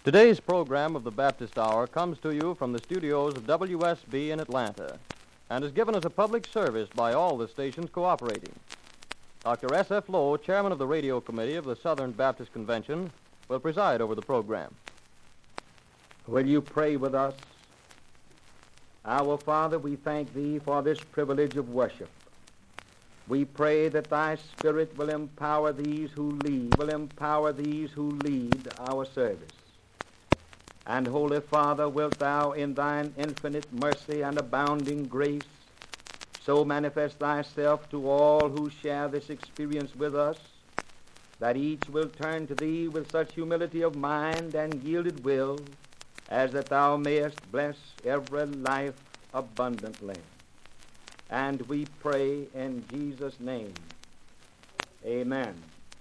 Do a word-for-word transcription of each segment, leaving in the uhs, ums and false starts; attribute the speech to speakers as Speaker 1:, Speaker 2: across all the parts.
Speaker 1: Today's program of the Baptist Hour comes to you from the studios of W S B in Atlanta and is given as a public service by all the stations cooperating. Doctor S F Lowe, chairman of the Radio Committee of the Southern Baptist Convention, will preside over the program.
Speaker 2: Will you pray with us? Our Father, we thank Thee for this privilege of worship. We pray that Thy Spirit will empower these who lead, will empower these who lead our service. And, Holy Father, wilt Thou in Thine infinite mercy and abounding grace so manifest Thyself to all who share this experience with us, that each will turn to Thee with such humility of mind and yielded will as that Thou mayest bless every life abundantly. And we pray in Jesus' name. Amen.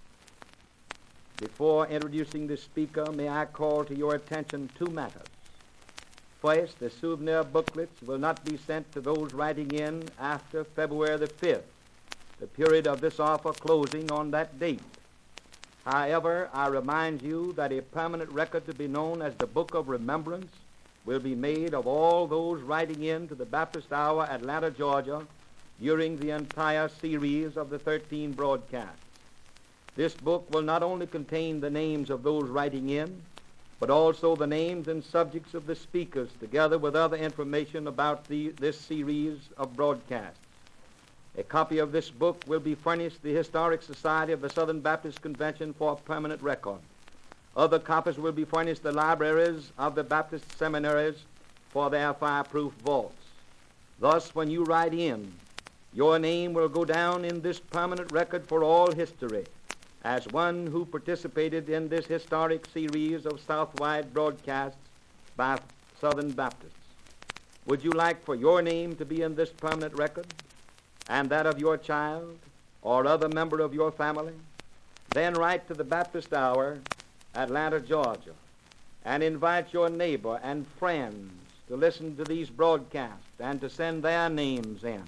Speaker 2: Before introducing the speaker, may I call to your attention two matters. First, the souvenir booklets will not be sent to those writing in after February the fifth, the period of this offer closing on that date. However, I remind you that a permanent record to be known as the Book of Remembrance will be made of all those writing in to the Baptist Hour, Atlanta, Georgia, during the entire series of the thirteen broadcasts. This book will not only contain the names of those writing in, but also the names and subjects of the speakers, together with other information about the, this series of broadcasts. A copy of this book will be furnished the Historic Society of the Southern Baptist Convention for permanent record. Other copies will be furnished the libraries of the Baptist seminaries for their fireproof vaults. Thus, when you write in, your name will go down in this permanent record for all history as one who participated in this historic series of Southwide broadcasts by Southern Baptists. Would you like for your name to be in this permanent record, and that of your child or other member of your family? Then write to the Baptist Hour, Atlanta, Georgia, and invite your neighbor and friends to listen to these broadcasts and to send their names in.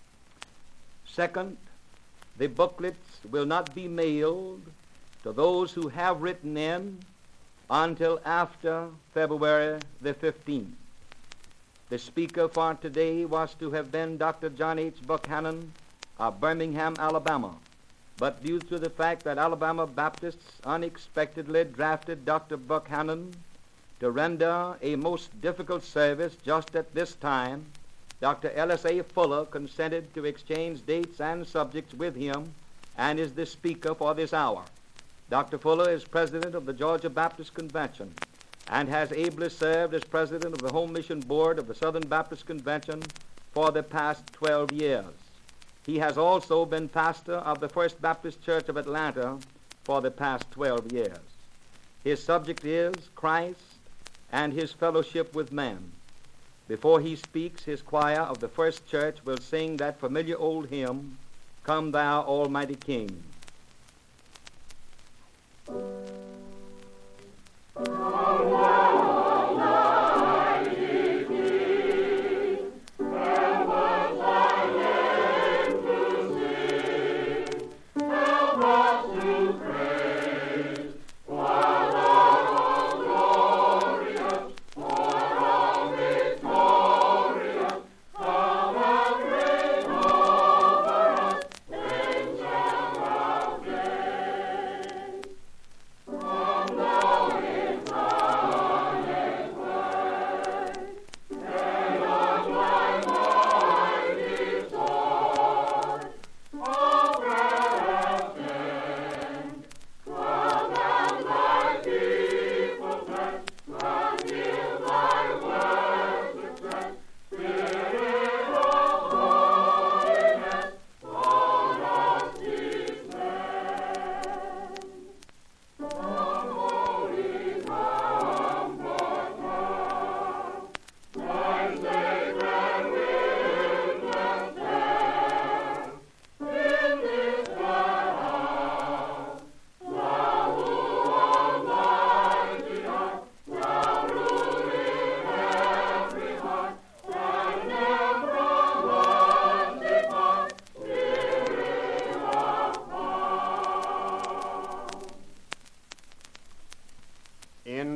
Speaker 2: Second, the booklets will not be mailed to those who have written in until after February the fifteenth. The speaker for today was to have been Doctor John H. Buchanan of Birmingham, Alabama, but due to the fact that Alabama Baptists unexpectedly drafted Doctor Buchanan to render a most difficult service just at this time, Doctor L S A Fuller consented to exchange dates and subjects with him and is the speaker for this hour. Doctor Fuller is president of the Georgia Baptist Convention and has ably served as president of the Home Mission Board of the Southern Baptist Convention for the past twelve years. He has also been pastor of the First Baptist Church of Atlanta for the past twelve years. His subject is Christ and his fellowship with men. Before he speaks, his choir of the First Church will sing that familiar old hymn, Come Thou Almighty King.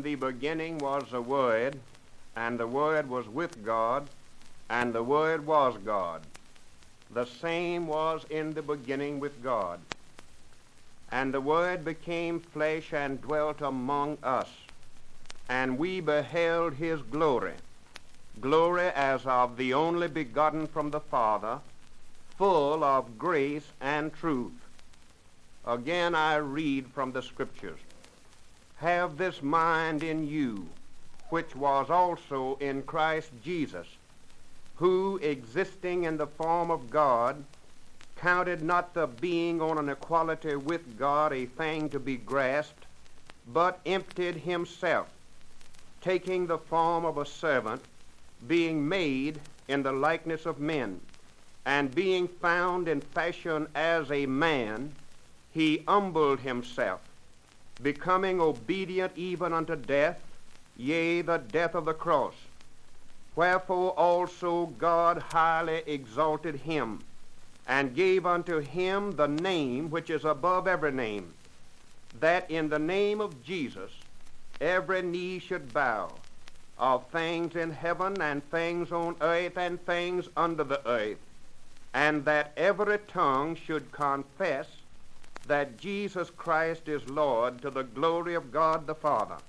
Speaker 3: the beginning was the Word, and the Word was with God, and the Word was God. The same was in the beginning with God. And the Word became flesh and dwelt among us, and we beheld his glory, glory as of the only begotten from the Father, full of grace and truth. Again I read from the Scriptures, have this mind in you, which was also in Christ Jesus, who, existing in the form of God, counted not the being on an equality with God a thing to be grasped, but emptied himself, taking the form of a servant, being made in the likeness of men, and being found in fashion as a man, he humbled himself, becoming obedient even unto death, yea, the death of the cross. Wherefore also God highly exalted him, and gave unto him the name which is above every name, that in the name of Jesus every knee should bow, of things in heaven and things on earth and things under the earth, and that every tongue should confess that Jesus Christ is Lord, to the glory of God the Father.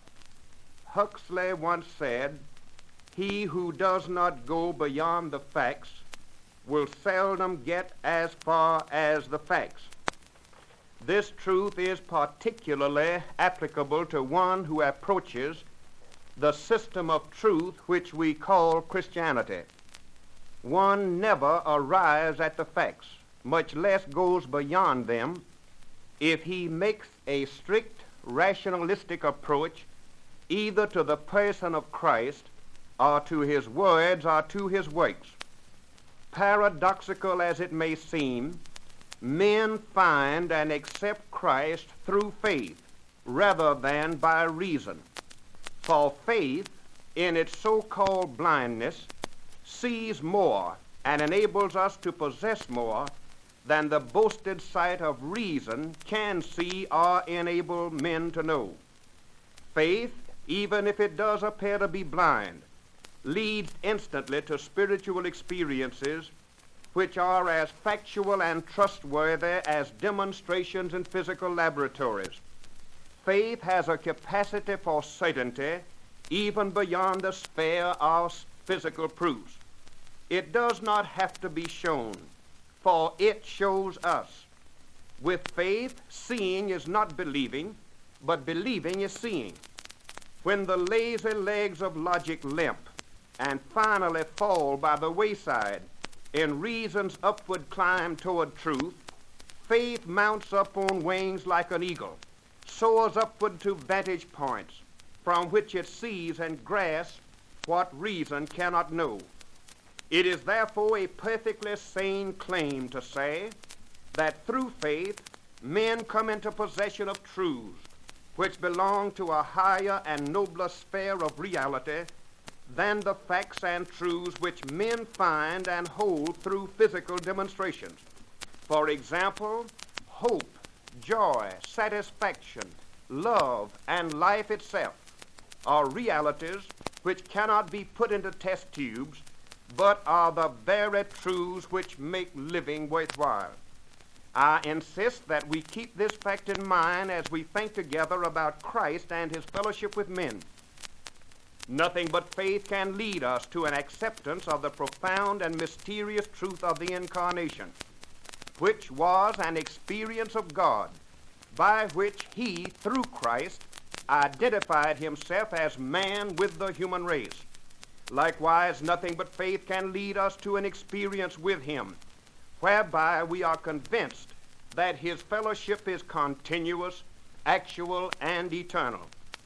Speaker 3: Huxley once said, he who does not go beyond the facts will seldom get as far as the facts. This truth is particularly applicable to one who approaches the system of truth which we call Christianity. One never arrives at the facts, much less goes beyond them, if he makes a strict rationalistic approach either to the person of Christ or to his words or to his works. Paradoxical as it may seem, men find and accept Christ through faith rather than by reason. For faith, in its so-called blindness, sees more and enables us to possess more than the boasted sight of reason can see or enable men to know. Faith, even if it does appear to be blind, leads instantly to spiritual experiences which are as factual and trustworthy as demonstrations in physical laboratories. Faith has a capacity for certainty even beyond the sphere of physical proofs. It does not have to be shown, for it shows us. With faith, seeing is not believing, but believing is seeing. When the lazy legs of logic limp and finally fall by the wayside in reason's upward climb toward truth, faith mounts up on wings like an eagle, soars upward to vantage points from which it sees and grasps what reason cannot know. It is therefore a perfectly sane claim to say that through faith men come into possession of truths which belong to a higher and nobler sphere of reality than the facts and truths which men find and hold through physical demonstrations. For example, hope, joy, satisfaction, love, and life itself are realities which cannot be put into test tubes, but are the very truths which make living worthwhile. I insist that we keep this fact in mind as we think together about Christ and his fellowship with men. Nothing but faith can lead us to an acceptance of the profound and mysterious truth of the Incarnation, which was an experience of God by which he, through Christ, identified himself as man with the human race. Likewise, nothing but faith can lead us to an experience with him, whereby we are convinced that his fellowship is continuous, actual, and eternal.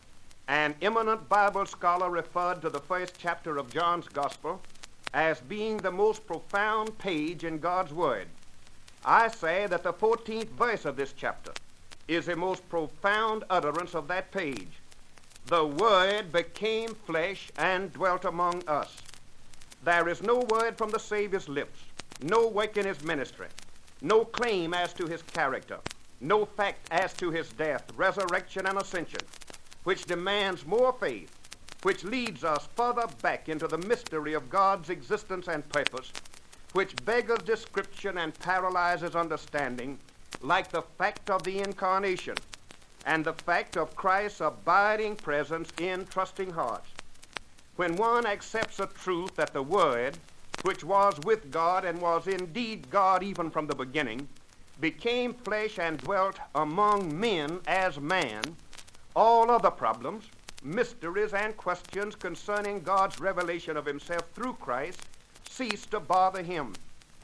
Speaker 3: An eminent Bible scholar referred to the first chapter of John's Gospel as being the most profound page in God's Word. I say that the fourteenth verse of this chapter is the most profound utterance of that page. The Word became flesh and dwelt among us. There is no word from the Savior's lips, no work in his ministry, no claim as to his character, no fact as to his death, resurrection, and ascension, which demands more faith, which leads us further back into the mystery of God's existence and purpose, which beggars description and paralyzes understanding, like the fact of the incarnation and the fact of Christ's abiding presence in trusting hearts. When one accepts a truth that the Word, which was with God and was indeed God even from the beginning, became flesh and dwelt among men as man, all other problems, mysteries, and questions concerning God's revelation of himself through Christ cease to bother him.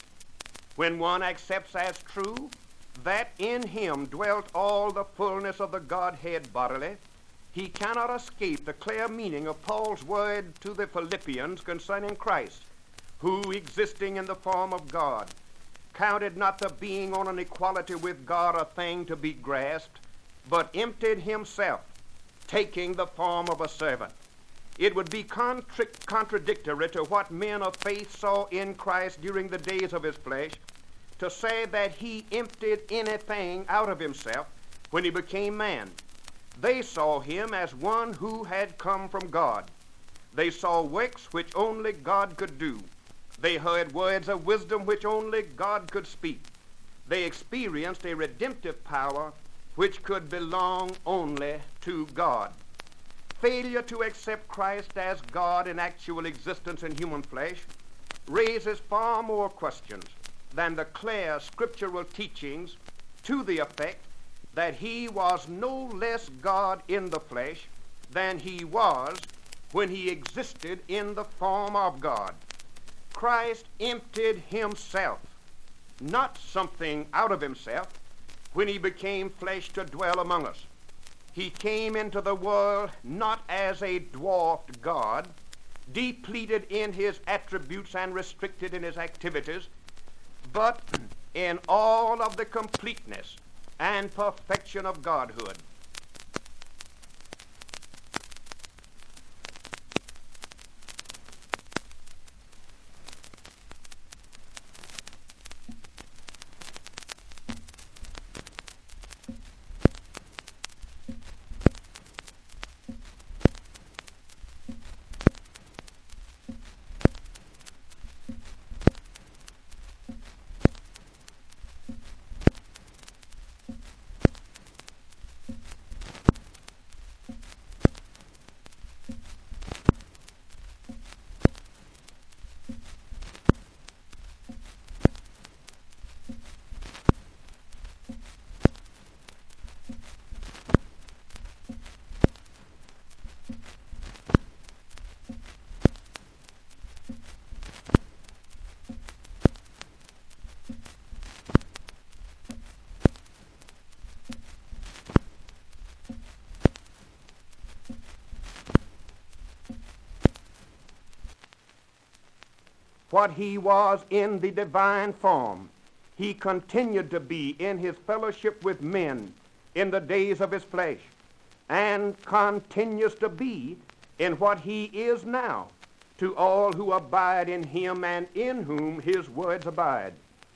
Speaker 3: When one accepts as true that in him dwelt all the fullness of the Godhead bodily, he cannot escape the clear meaning of Paul's word to the Philippians concerning Christ, who, existing in the form of God, counted not the being on an equality with God a thing to be grasped, but emptied himself, taking the form of a servant. It would be contra- contradictory to what men of faith saw in Christ during the days of his flesh to say that he emptied anything out of himself when he became man. They saw him as one who had come from God. They saw works which only God could do. They heard words of wisdom which only God could speak. They experienced a redemptive power which could belong only to God. Failure to accept Christ as God in actual existence in human flesh raises far more questions than the clear scriptural teachings to the effect that he was no less God in the flesh than he was when he existed in the form of God. Christ emptied himself, not something out of himself, when he became flesh to dwell among us. He came into the world not as a dwarfed God, depleted in his attributes and restricted in his activities, but in all of the completeness and perfection of Godhood. What he was in the divine form, he continued to be in his fellowship with men in the days of his flesh, and continues to be in what he is now to all who abide in him and in whom his words abide.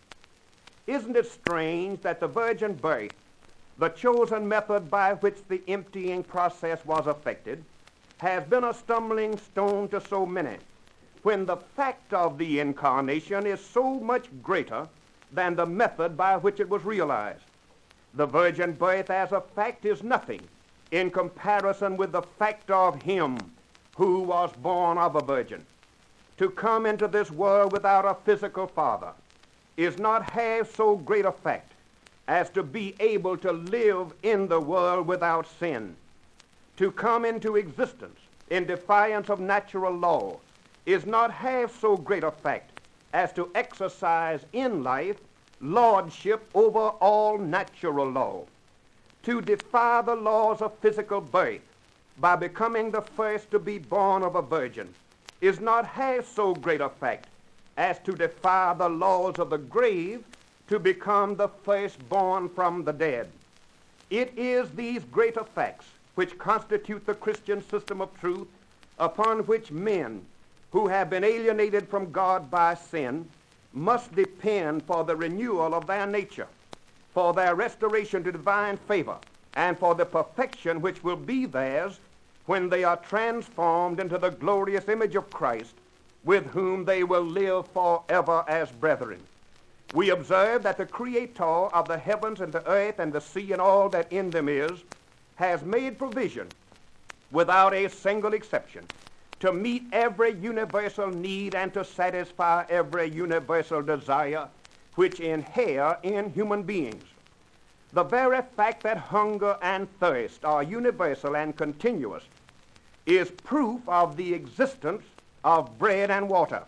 Speaker 3: Isn't it strange that the virgin birth, the chosen method by which the emptying process was effected, has been a stumbling stone to so many, when the fact of the incarnation is so much greater than the method by which it was realized? The virgin birth as a fact is nothing in comparison with the fact of him who was born of a virgin. To come into this world without a physical father is not half so great a fact as to be able to live in the world without sin. To come into existence in defiance of natural law is not half so great a fact as to exercise in life lordship over all natural law. To defy the laws of physical birth by becoming the first to be born of a virgin is not half so great a fact as to defy the laws of the grave to become the firstborn from the dead. It is these greater facts which constitute the Christian system of truth upon which men who have been alienated from God by sin must depend for the renewal of their nature, for their restoration to divine favor, and for the perfection which will be theirs when they are transformed into the glorious image of Christ, with whom they will live forever as brethren. We observe that the Creator of the heavens and the earth and the sea and all that in them is has made provision, without a single exception, to meet every universal need and to satisfy every universal desire which inhere in human beings. The very fact that hunger and thirst are universal and continuous is proof of the existence of bread and water.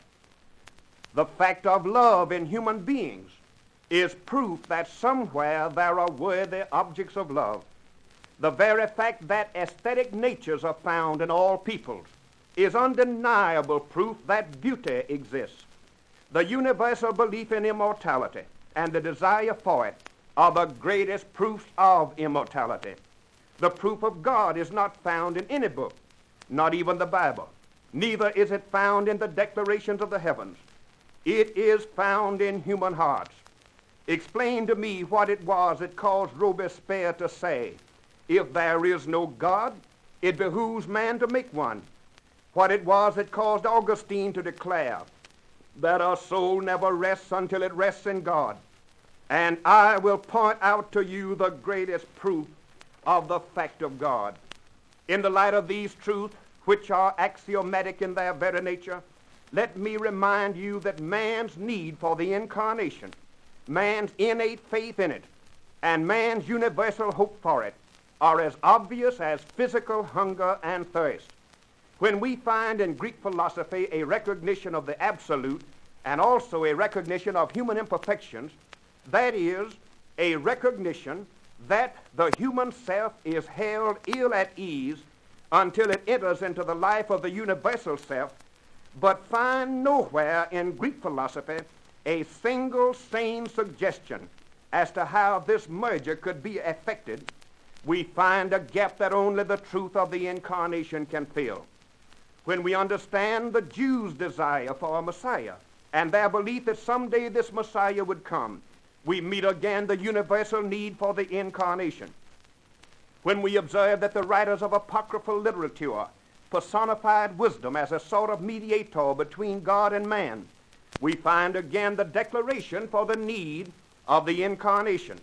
Speaker 3: The fact of love in human beings is proof that somewhere there are worthy objects of love. The very fact that aesthetic natures are found in all peoples is undeniable proof that beauty exists. The universal belief in immortality and the desire for it are the greatest proofs of immortality. The proof of God is not found in any book, not even the Bible. Neither is it found in the declarations of the heavens. It is found in human hearts. Explain to me what it was that caused Robespierre to say, "If there is no God, it behooves man to make one." What it was that caused Augustine to declare that our soul never rests until it rests in God. And I will point out to you the greatest proof of the fact of God. In the light of these truths, which are axiomatic in their very nature, let me remind you that man's need for the incarnation, man's innate faith in it, and man's universal hope for it are as obvious as physical hunger and thirst. When we find in Greek philosophy a recognition of the absolute and also a recognition of human imperfections, that is, a recognition that the human self is held ill at ease until it enters into the life of the universal self, but find nowhere in Greek philosophy a single sane suggestion as to how this merger could be effected, we find a gap that only the truth of the incarnation can fill. When we understand the Jews' desire for a Messiah and their belief that someday this Messiah would come, we meet again the universal need for the incarnation. When we observe that the writers of apocryphal literature personified wisdom as a sort of mediator between God and man, we find again the declaration for the need of the incarnation.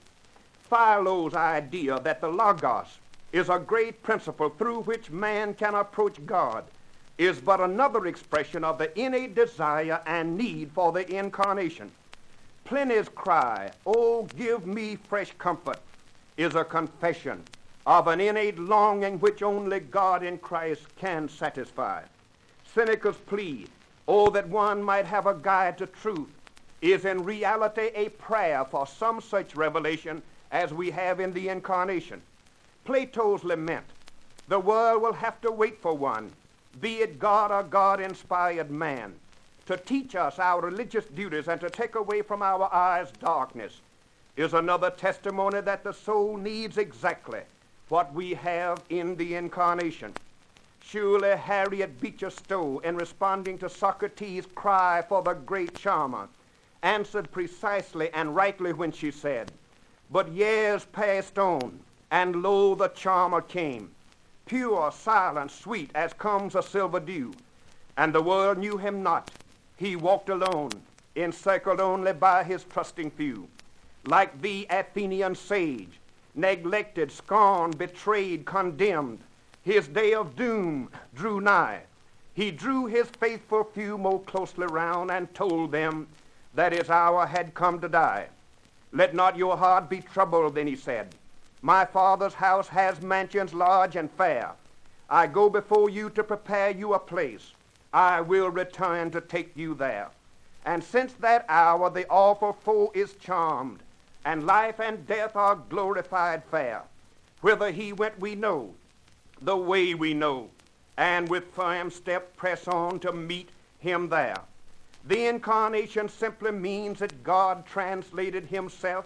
Speaker 3: Philo's idea that the Logos is a great principle through which man can approach God is but another expression of the innate desire and need for the incarnation. Pliny's cry, "Oh, give me fresh comfort," is a confession of an innate longing which only God in Christ can satisfy. Seneca's plea, "Oh, that one might have a guide to truth," is in reality a prayer for some such revelation as we have in the incarnation. Plato's lament, "The world will have to wait for one, be it God or God-inspired man, to teach us our religious duties and to take away from our eyes darkness," is another testimony that the soul needs exactly what we have in the incarnation. Surely Harriet Beecher Stowe, in responding to Socrates' cry for the great charmer, answered precisely and rightly when she said, "But years passed on, and lo, the charmer came, pure, silent, sweet, as comes a silver dew, and the world knew him not. He walked alone, encircled only by his trusting few. Like the Athenian sage, neglected, scorned, betrayed, condemned, his day of doom drew nigh. He drew his faithful few more closely round and told them that his hour had come to die. Let not your heart be troubled," then he said. "My Father's house has mansions large and fair. I go before you to prepare you a place. I will return to take you there. And since that hour the awful foe is charmed, and life and death are glorified fair. Whither he went we know, the way we know, and with firm step press on to meet him there." The incarnation simply means that God translated himself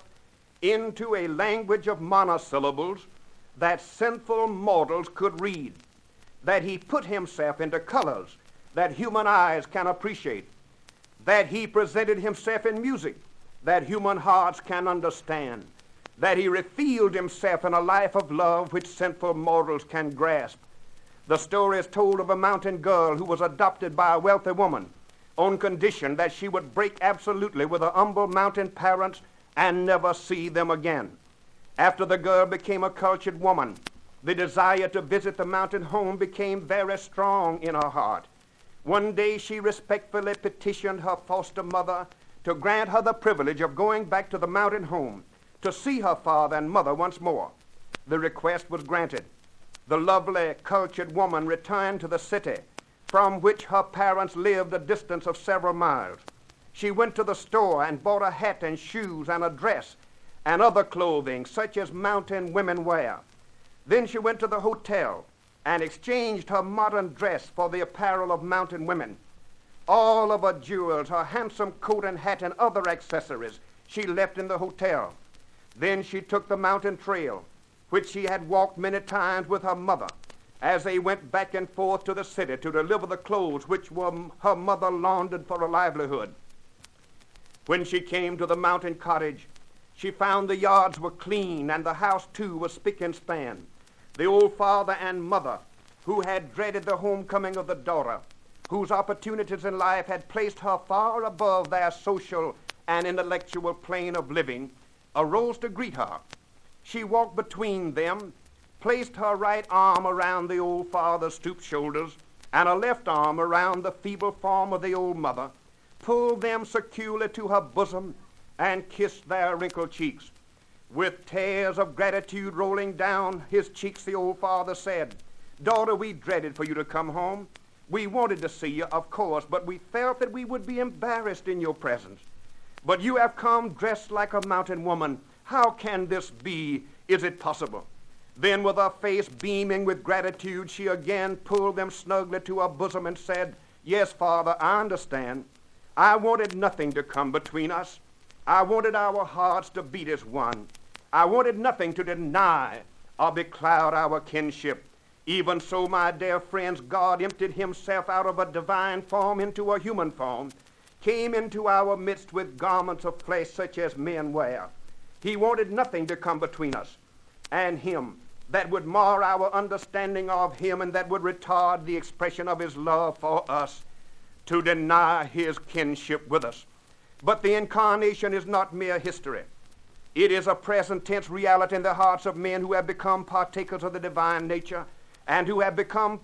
Speaker 3: into a language of monosyllables that sinful mortals could read, that he put himself into colors that human eyes can appreciate, that he presented himself in music that human hearts can understand, that he revealed himself in a life of love which sinful mortals can grasp. The story is told of a mountain girl who was adopted by a wealthy woman on condition that she would break absolutely with her humble mountain parents and never see them again. After the girl became a cultured woman, the desire to visit the mountain home became very strong in her heart. One day she respectfully petitioned her foster mother to grant her the privilege of going back to the mountain home to see her father and mother once more. The request was granted. The lovely, cultured woman returned to the city from which her parents lived a distance of several miles. She went to the store and bought a hat and shoes and a dress and other clothing such as mountain women wear. Then she went to the hotel and exchanged her modern dress for the apparel of mountain women. All of her jewels, her handsome coat and hat, and other accessories she left in the hotel. Then she took the mountain trail, which she had walked many times with her mother, as they went back and forth to the city to deliver the clothes which were her mother laundered for a livelihood. When she came to the mountain cottage, she found the yards were clean and the house, too, was spick and span. The old father and mother, who had dreaded the homecoming of the daughter, whose opportunities in life had placed her far above their social and intellectual plane of living, arose to greet her. She walked between them, placed her right arm around the old father's stooped shoulders, and her left arm around the feeble form of the old mother, pulled them securely to her bosom, and kissed their wrinkled cheeks. With tears of gratitude rolling down his cheeks, the old father said, "Daughter, we dreaded for you to come home. We wanted to see you, of course, but we felt that we would be embarrassed in your presence. But you have come dressed like a mountain woman. How can this be? Is it possible?" Then, with her face beaming with gratitude, she again pulled them snugly to her bosom and said, "Yes, Father, I understand. I wanted nothing to come between us. I wanted our hearts to beat as one. I wanted nothing to deny or becloud our kinship. Even so, my dear friends, God emptied himself out of a divine form into a human form, came into our midst with garments of flesh such as men wear. He wanted nothing to come between us and him that would mar our understanding of him and that would retard the expression of his love for us, to deny his kinship with us. But the incarnation is not mere history. It is a present tense reality in the hearts of men who have become partakers of the divine nature and who have become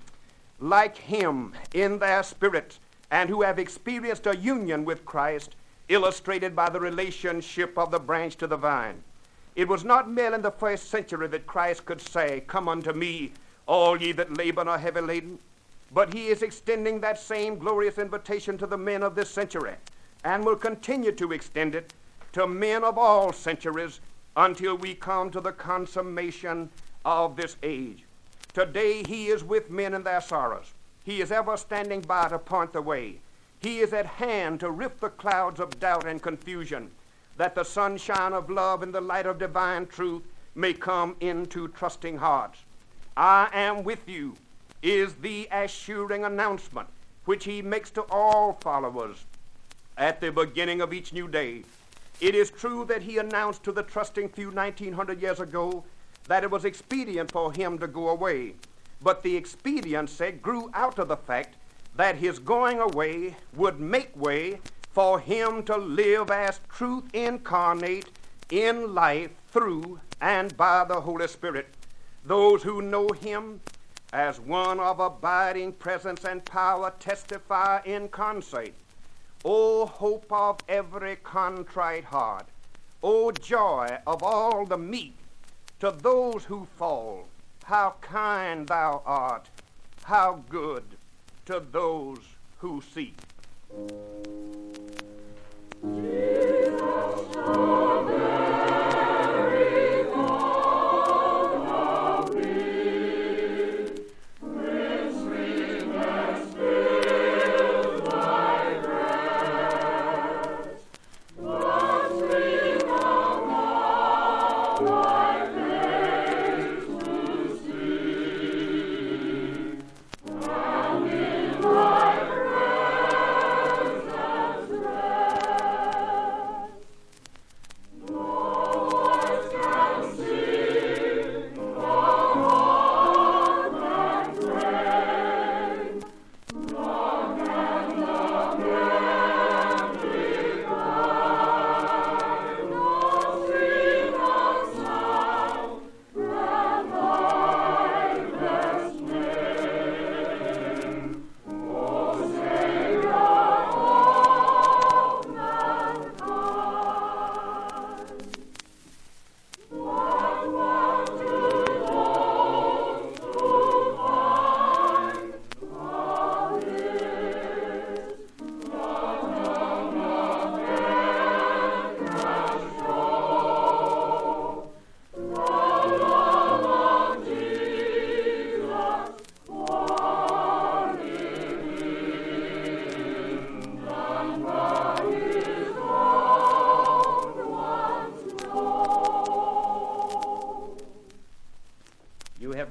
Speaker 3: like him in their spirits and who have experienced a union with Christ, illustrated by the relationship of the branch to the vine. It was not merely in the first century that Christ could say, "Come unto me, all ye that labor and are heavy laden," but he is extending that same glorious invitation to the men of this century and will continue to extend it to men of all centuries until we come to the consummation of this age. Today he is with men in their sorrows. He is ever standing by to point the way. He is at hand to rift the clouds of doubt and confusion, that the sunshine of love and the light of divine truth may come into trusting hearts. "I am with you" is the assuring announcement which he makes to all followers at the beginning of each new day. It is true that he announced to the trusting few nineteen hundred years ago that it was expedient for him to go away, but the expediency grew out of the fact that his going away would make way for him to live as truth incarnate in life through and by the Holy Spirit. Those who know him as one of abiding presence and power testify in concert. O hope of every contrite heart, O joy of all the meek, to those who fall, how kind thou art, how good to those who seek.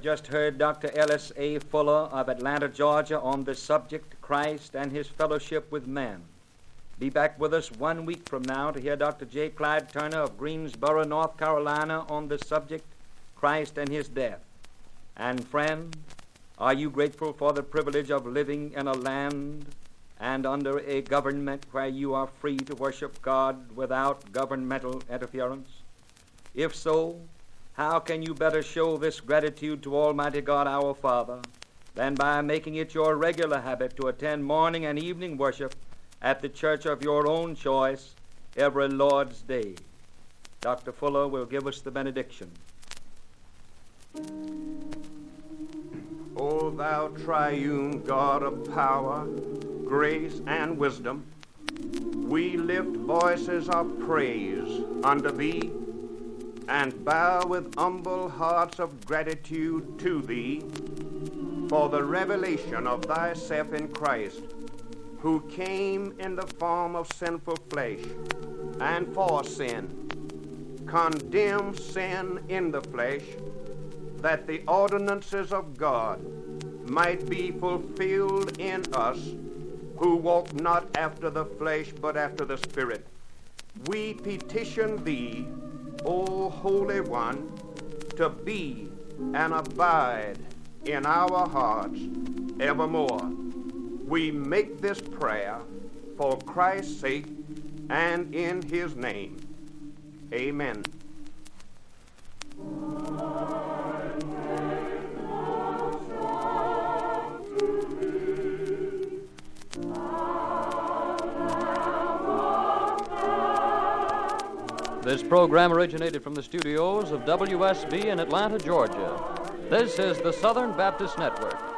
Speaker 2: just heard Doctor Ellis A. Fuller of Atlanta, Georgia, on the subject, Christ and His Fellowship with Men. Be back with us one week from now to hear Doctor J. Clyde Turner of Greensboro, North Carolina, on the subject, Christ and His Death. And friend, are you grateful for the privilege of living in a land and under a government where you are free to worship God without governmental interference? If so, how can you better show this gratitude to Almighty God our Father than by making it your regular habit to attend morning and evening worship at the church of your own choice every Lord's Day? Doctor Fuller will give us the benediction.
Speaker 3: O thou triune God of power, grace, and wisdom, we lift voices of praise unto thee and bow with humble hearts of gratitude to thee for the revelation of thyself in Christ, who came in the form of sinful flesh and for sin, condemned sin in the flesh, that the ordinances of God might be fulfilled in us who walk not after the flesh but after the Spirit. We petition thee, O Holy One, to be and abide in our hearts evermore. We make this prayer for Christ's sake and in His name. Amen.
Speaker 1: This program originated from the studios of W S B in Atlanta, Georgia. This is the Southern Baptist Network.